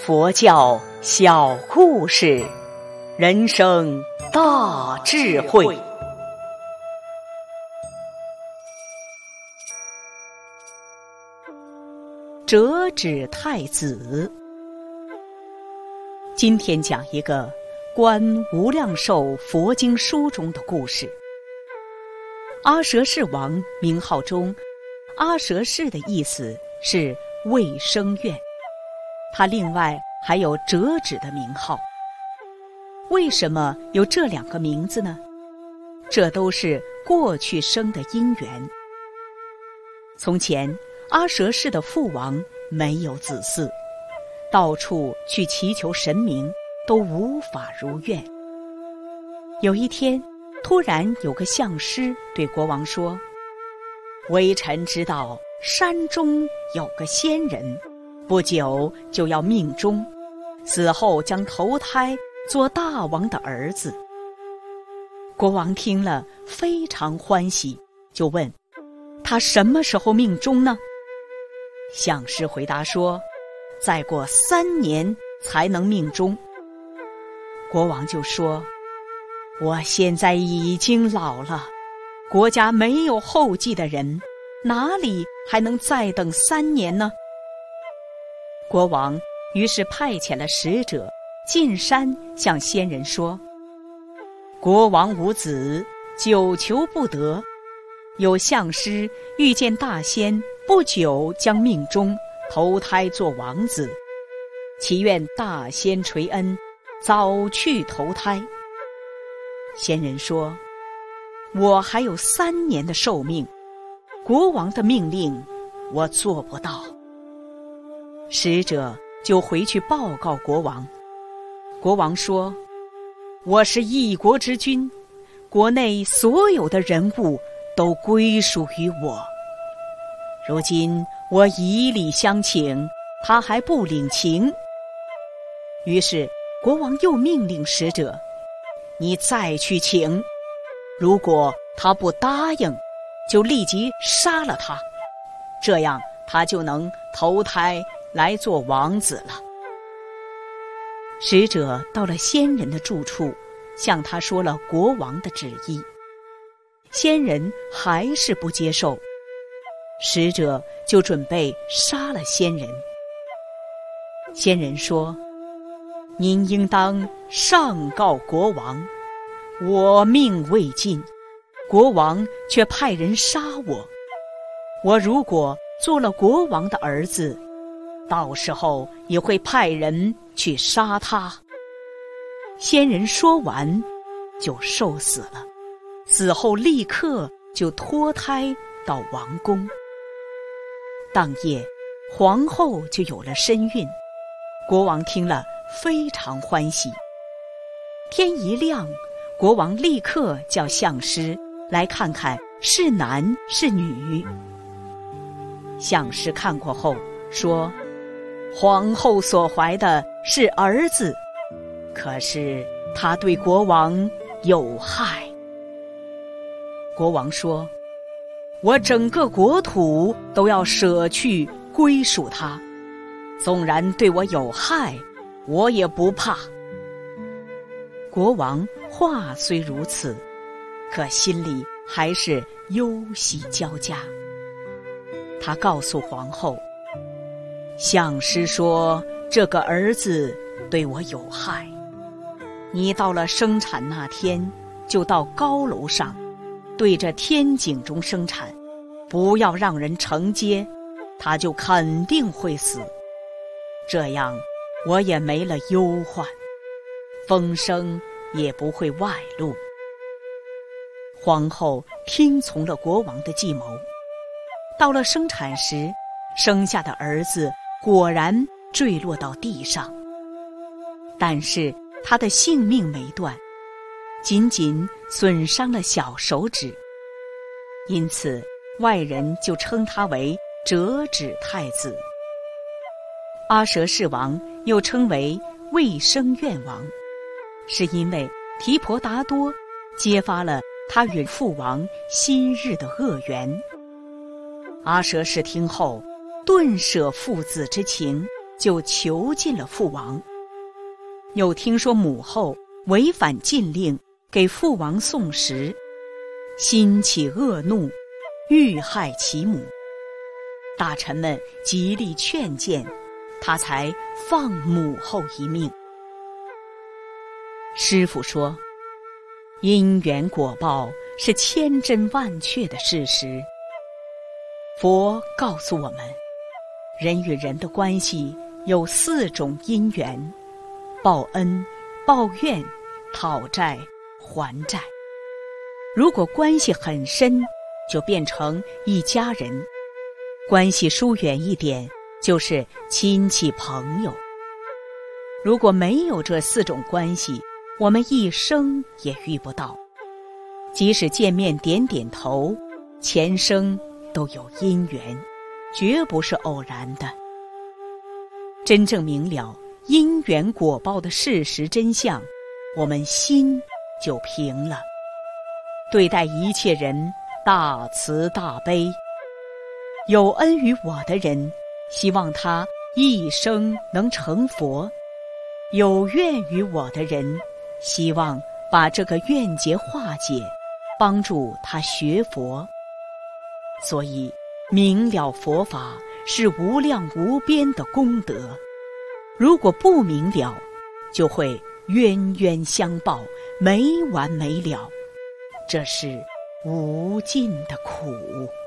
佛教小故事，人生大智慧。折纸太子。今天讲一个观无量寿佛经书中的故事。阿舍世王名号中，阿舍世的意思是未生愿，他另外还有折纸的名号。为什么有这两个名字呢？这都是过去生的因缘。从前阿舍世的父王没有子嗣，到处去祈求神明，都无法如愿。有一天，突然有个相师对国王说：微臣知道山中有个仙人，不久就要命终，死后将投胎做大王的儿子。国王听了非常欢喜，就问他什么时候命终呢？相师回答说，再过3年才能命终。国王就说，我现在已经老了，国家没有后继的人，哪里还能再等3年呢？国王于是派遣了使者进山向仙人说，国王无子，久求不得，有相师遇见大仙不久将命终，投胎做王子，祈愿大仙垂恩，早去投胎。仙人说，我还有3年的寿命，国王的命令我做不到。使者就回去报告国王。国王说，我是一国之君，国内所有的人物都归属于我。如今我以礼相请，他还不领情。于是国王又命令使者，你再去请，如果他不答应，就立即杀了他，这样他就能投胎来做王子了。使者到了仙人的住处，向他说了国王的旨意。仙人还是不接受，使者就准备杀了仙人。仙人说，您应当上告国王，我命未尽，国王却派人杀我。我如果做了国王的儿子，到时候也会派人去杀他。仙人说完就受死了，死后立刻就脱胎到王宫。当夜，皇后就有了身孕，国王听了非常欢喜。天一亮，国王立刻叫相师来看看是男是女。相师看过后说，皇后所怀的是儿子，可是他对国王有害。国王说，我整个国土都要舍去归属他，纵然对我有害，我也不怕。国王话虽如此，可心里还是忧喜交加。他告诉皇后，相师说这个儿子对我有害，你到了生产那天，就到高楼上，对着天井中生产，不要让人承接，他就肯定会死。这样我也没了忧患，风声也不会外露。皇后听从了国王的计谋，到了生产时，生下的儿子果然坠落到地上，但是他的性命没断，仅仅损伤了小手指，因此外人就称他为折纸太子。阿舍世王又称为未生愿王，是因为提婆达多揭发了他与父王昔日的恶缘。阿舍世听后，顿舍父子之情， 就囚禁了父王。又听说母后违反禁令，给父王送食，心起恶怒，欲害其母。大臣们极力劝谏，他才放母后一命。师父说，因缘果报是千真万确的事实。佛告诉我们，人与人的关系有4种因缘：报恩、报怨、讨债、还债。如果关系很深，就变成一家人；关系疏远一点，就是亲戚朋友。如果没有这4种关系，我们一生也遇不到。即使见面点点头，前生都有因缘，绝不是偶然的。真正明了因缘果报的事实真相，我们心就平了。对待一切人大慈大悲，有恩于我的人，希望他一生能成佛；有怨于我的人，希望把这个怨结化解，帮助他学佛。所以明了佛法是无量无边的功德，如果不明了，就会冤冤相报，没完没了，这是无尽的苦。